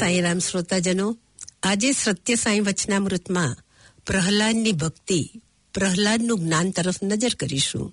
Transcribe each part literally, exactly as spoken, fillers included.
સાંઈરામ શ્રોતાજનો, આજે સત્ય સાંઈ વચનામૃતમાં પ્રહલાદની ભક્તિ, પ્રહલાદનું જ્ઞાન તરફ નજર કરીશું.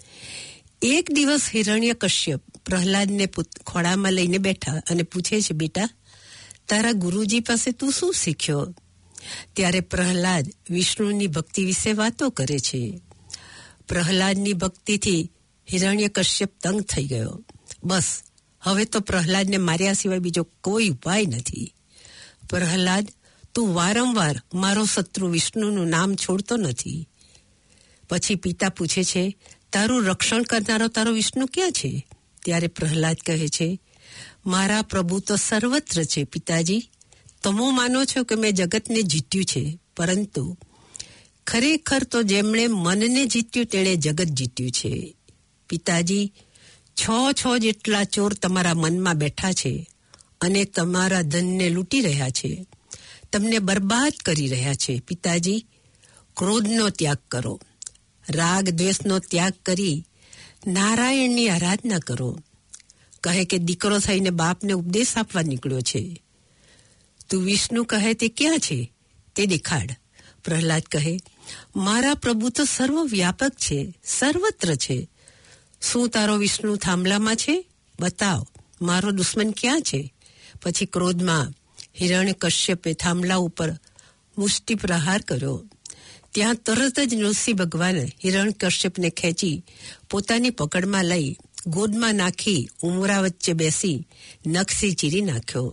એક દિવસ હિરણ્ય કશ્યપ પ્રહલાદને ખોળામાં લઈને બેઠા અને પૂછે છે, બેટા, તારા ગુરુજી પાસે તું શું શીખ્યો? ત્યારે પ્રહલાદ વિષ્ણુની ભક્તિ વિશે વાતો કરે છે. પ્રહલાદની ભક્તિથી હિરણ્ય કશ્યપ તંગ થઈ ગયો. બસ હવે તો પ્રહલાદને માર્યા સિવાય બીજો કોઈ ઉપાય નથી. પ્રહલાદ, તું વારંવાર મારો શત્રુ વિષ્ણુનું નામ છોડતો નથી. પછી પિતા પૂછે છે, તારું રક્ષણ કરનારો તારો વિષ્ણુ ક્યાં છે? ત્યારે પ્રહલાદ કહે છે, મારા પ્રભુ તો સર્વત્ર છે પિતાજી. તમે માનો છો કે મેં જગતને જીત્યું છે, પરંતુ ખરેખર તો જેમણે મનને જીત્યું તેણે જગત જીત્યું છે. પિતાજી, છ છ જેટલા ચોર તમારા મનમાં બેઠા છે અને તમારા ધનને લૂંટી રહ્યા છે, તમને બરબાદ કરી રહ્યા છે. પિતાજી, ક્રોધનો ત્યાગ કરો, રાગ દ્વેષનો ત્યાગ કરી નારાયણની આરાધના કરો. કહે કે દીકરો થઈને બાપને ઉપદેશ આપવા નીકળ્યો છે. તું વિષ્ણુ કહે તે ક્યાં છે તે દેખાડ. પ્રહલાદ કહે, મારા પ્રભુ તો સર્વવ્યાપક છે, સર્વત્ર છે. શું તારો વિષ્ણુ થાંભલામાં છે? બતાવ, મારો દુશ્મન ક્યાં છે? પછી ક્રોધમાં હિરણ્ય કશ્યપે થાંભલા ઉપર મુષ્ટિ પ્રહાર કર્યો. ત્યાં તરત જ નૃસિંહ ભગવાને હિરણ્ય કશ્યપને ખેંચી પોતાની પકડમાં લઈ ગોદમાં નાખી ઉમરા વચ્ચે બેસી નખથી ચીરી નાખ્યો.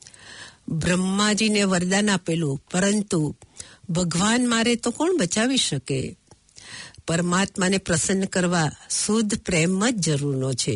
બ્રહ્માજીને વરદાન આપેલું, પરંતુ ભગવાન મારે તો કોણ બચાવી શકે? પરમાત્માને પ્રસન્ન કરવા શુદ્ધ પ્રેમ જ જરૂરનો છે.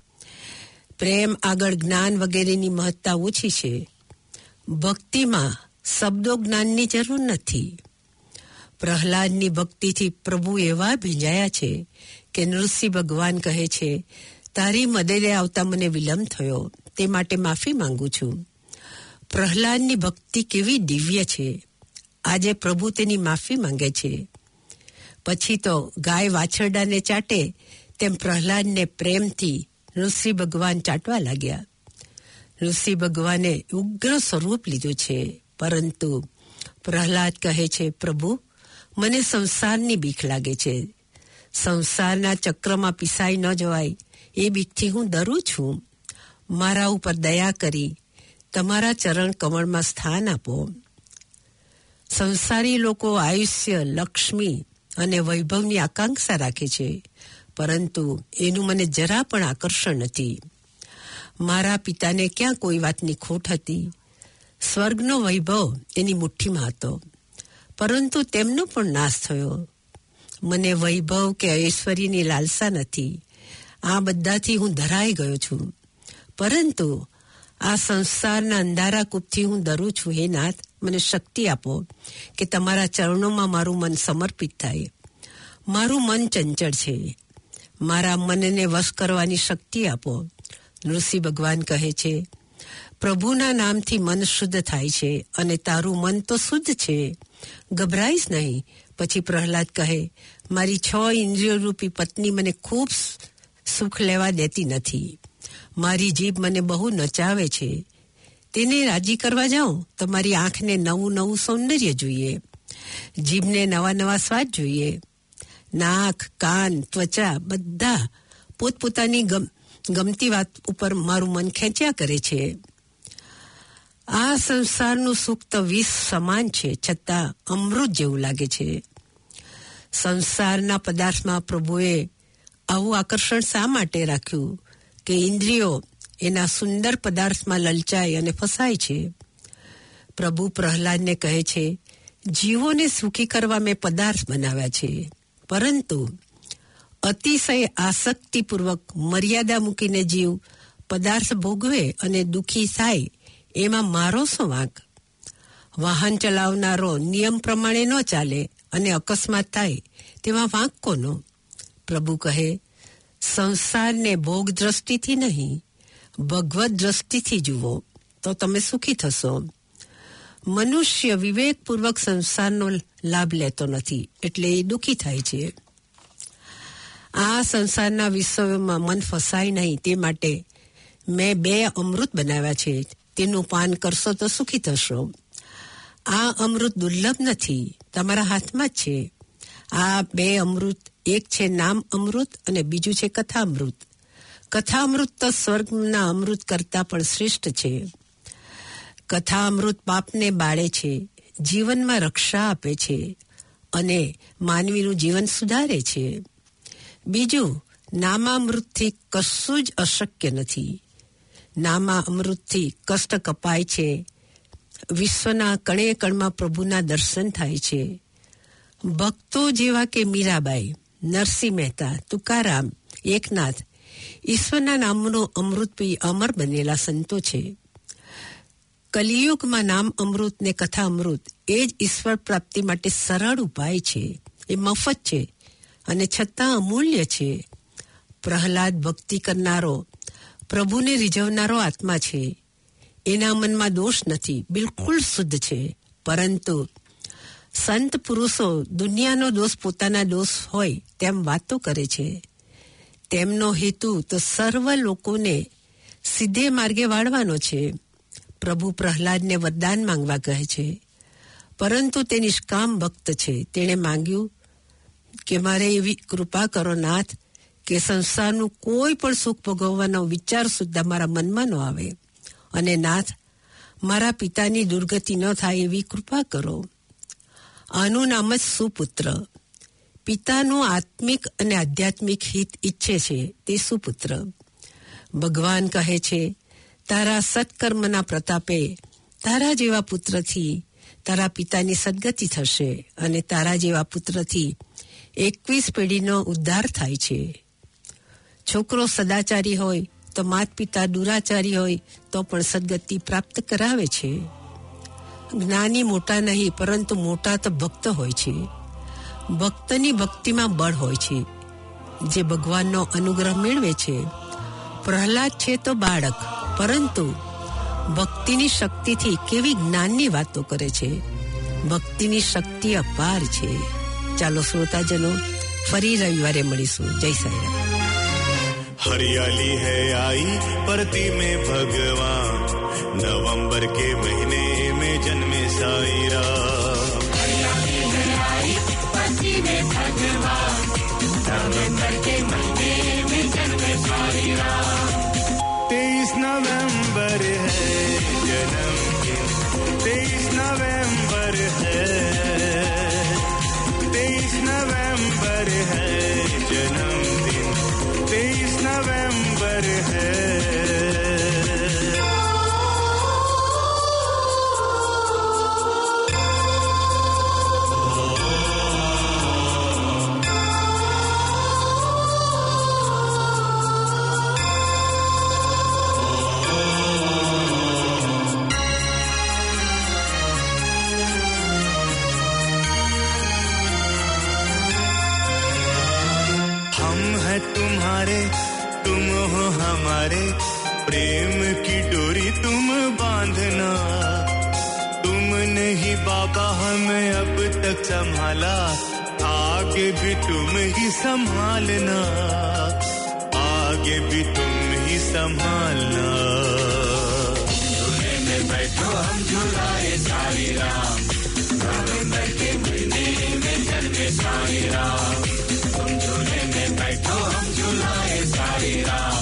પ્રેમ આગળ જ્ઞાન વગેરેની મહત્તા ઓછી છે. ભક્તિમાં શબ્દો જ્ઞાનની જરૂર નથી. પ્રહલાદની ભક્તિથી પ્રભુ એવા ભીંજાયા છે કે નૃસિંહ ભગવાન કહે છે, તારી મદદે આવતા મને વિલંબ થયો, તે માટે માફી માંગુ છું. પ્રહલાદની ભક્તિ કેવી દિવ્ય છે! આજે પ્રભુ તેની માફી માંગે છે. પછી તો ગાય વાછરડાને ચાટે તેમ પ્રહલાદને પ્રેમથી નૃસિંહ ભગવાન ચાટવા લાગ્યા. નૃસિંહ ભગવાને ઉગ્ર સ્વરૂપ લીધું છે, પરંતુ પ્રહલાદ કહે છે, પ્રભુ, મને સંસારની બીક લાગે છે. સંસારના ચક્રમાં પીસાઈ ન જવાય એ બીકથી હું ડરું છું. મારા ઉપર દયા કરી તમારા ચરણ કમળમાં સ્થાન આપો. સંસારી લોકો આયુષ્ય, લક્ષ્મી અને વૈભવની આકાંક્ષા રાખે છે, પરંતુ એનું મને જરા પણ આકર્ષણ નથી. મારા પિતાને ક્યાં કોઈ વાતની ખોટ હતી? સ્વર્ગનો વૈભવ એની મુઠ્ઠીમાં હતો, પરંતુ તેમનો પણ નાશ થયો. મને વૈભવ કે ઐશ્વર્યની લાલસા નથી. આ બધાથી હું ધરાઈ ગયો છું, પરંતુ આ સંસારના અંધારા કૂપથી હું ડરું છું. હે નાથ, મને શક્તિ આપો કે તમારા ચરણોમાં મારું મન સમર્પિત થાય. મારું મન ચંચળ છે, મારા મનને વશ કરવાની શક્તિ આપો. નૃસિંહ ભગવાન કહે છે, પ્રભુના નામથી મન શુદ્ધ થાય છે અને તારું મન તો શુદ્ધ છે, ગભરાઈશ નહીં. પછી પ્રહલાદ કહે, મારી છ ઇન્દ્રિયો રૂપી પત્ની મને ખૂબ સુખ લેવા દેતી નથી. મારી જીભ મને બહુ નચાવે છે. તેને રાજી કરવા જાઉં તો મારી આંખને નવું નવું સૌંદર્ય જોઈએ, જીભને નવા નવા સ્વાદ જોઈએ. નાક, કાન, ત્વચા બધા પોતપોતાની ગમ ગમતી વાત ઉપર મારું મન ખેંચ્યા કરે છે. આ સંસારનું સુખ તો વિષ સમાન છે, છતાં અમૃત જેવું લાગે છે. સંસારના પદાર્થમાં પ્રભુએ આવું આકર્ષણ શા માટે રાખ્યું કે ઇન્દ્રિયો એના સુંદર પદાર્થમાં લલચાય અને ફસાય છે? પ્રભુ પ્રહલાદને કહે છે, જીવોને સુખી કરવા મેં પદાર્થ બનાવ્યા છે, પરંતુ અતિશય આસક્તિપૂર્વક મર્યાદા મૂકીને જીવ પદાર્થ ભોગવે અને દુઃખી થાય, એમાં મારો શું વાંક? વાહન ચલાવનારો નિયમ પ્રમાણે ન ચાલે અને અકસ્માત થાય, તેમાં વાંક કોનો? પ્રભુ કહે, સંસારને ભોગ દ્રષ્ટિથી નહીં, ભગવત દ્રષ્ટિથી જુઓ તો તમે સુખી થશો. મનુષ્ય વિવેકપૂર્વક સંસારનો લાભ લેતો નથી, એટલે એ દુઃખી થાય છે. આ સંસારના વિષયોમાં મન ફસાય નહીં તે માટે મેં બે અમૃત બનાવ્યા છે. તેનું પાન કરશો તો સુખી થશો. આ અમૃત દુર્લભ નથી, તમારા હાથમાં જ છે. આ બે અમૃત, એક છે નામ અમૃત અને બીજું છે કથા અમૃત. કથા અમૃત તો સ્વર્ગના અમૃત કરતા પણ શ્રેષ્ઠ છે. કથા અમૃત પાપને બાળે છે, જીવનમાં રક્ષા આપે છે અને માનવીનું જીવન સુધારે છે. બીજું, નામામૃતથી કશું જ અશક્ય નથી. નામા અમૃતથી કષ્ટ કપાય છે, વિશ્વના કણે કણમાં પ્રભુના દર્શન થાય છે. ભક્તો જેવા કે મીરાબાઈ, નરસિંહ મહેતા, તુકારામ, એકનાથ ઈશ્વરના નામનો અમૃત પી અમર બનેલા સંતો છે. કલિયુગમાં નામ અમૃત ને કથા અમૃત એ જ ઈશ્વર પ્રાપ્તિ માટે સરળ ઉપાય છે. એ મફત છે અને છતાં અમૂલ્ય છે. પ્રહલાદ ભક્તિ કરનારો, પ્રભુને રીઝવનારો આત્મા છે. એના મનમાં દોષ નથી, બિલકુલ શુદ્ધ છે. પરંતુ સંત પુરુષો દુનિયાનો દોષ પોતાના દોષ હોય તેમ વાતો કરે છે. તેમનો હેતુ તો સર્વ લોકોને સીધે માર્ગે વાળવાનો છે. પ્રભુ પ્રહલાદને વરદાન માંગવા કહે છે, પરંતુ તે નિષ્કામ ભક્ત છે. તેણે માંગ્યું કે મારે એવી કૃપા કરો નાથ કે સંસારનું કોઈ પણ સુખ ભોગવવાનો વિચાર સુદ્ધા મારા મનમાં ન આવે, અને નાથ મારા પિતાની દુર્ગતિ ન થાય એવી કૃપા કરો. આનું નામ જ સુપુત્ર. પિતાનું આત્મિક અને આધ્યાત્મિક હિત ઈચ્છે છે તે સુપુત્ર. ભગવાન કહે છે, તારા સત્કર્મના પ્રતાપે તારા જેવા પુત્રથી તારા પિતાની સદગતિ થશે અને તારા જેવા પુત્રથી એકવીસ પેઢીનો ઉદ્ધાર થાય છે. છોકરો સદાચારી હોય તો માત પિતા દુરાચારી હોય તો પણ સદગતિ પ્રાપ્ત કરાવે છે. જ્ઞાની મોટા નહીં, પરંતુ મોટા તો ભક્ત હોય છે. ભક્તની ભક્તિમાં બળ હોય છે, જે ભગવાનનો અનુગ્રહ મેળવે છે. પ્રહલાદ છે તો બાળક, પરંતુ ભક્તિની શક્તિથી કેવી જ્ઞાનની વાતો કરે છે. ભક્તિની શક્તિ અપાર છે. ચાલો શ્રોતાજનો, ફરી રવિવારે મળીશું. જય સાંઈરામ. हरियाली है आई परती में भगवान, नवंबर के महीने में जन्मे साईं राम. हरियाली है आई परती में भगवान, नवंबर के महीने में जन्मे साईं राम. तेईस नवंबर है जन्मदिन, तेईस नवंबर है, तेईस नवंबर है जन्मदिन, तेईस नवंबर है. तुम्हारे तुम हो हमारे, प्रेम की डोरी तुम बांधना. तुमने ही बाबा हमें अब तक संभाला, आगे भी तुम ही संभालना, आगे भी तुम ही संभालना. झूले में बैठो हम झूलाए साईं राम, नवंबर के महीने में जन्मे साईं राम. तुम झूले में बैठो हम झूलाए साईं राम.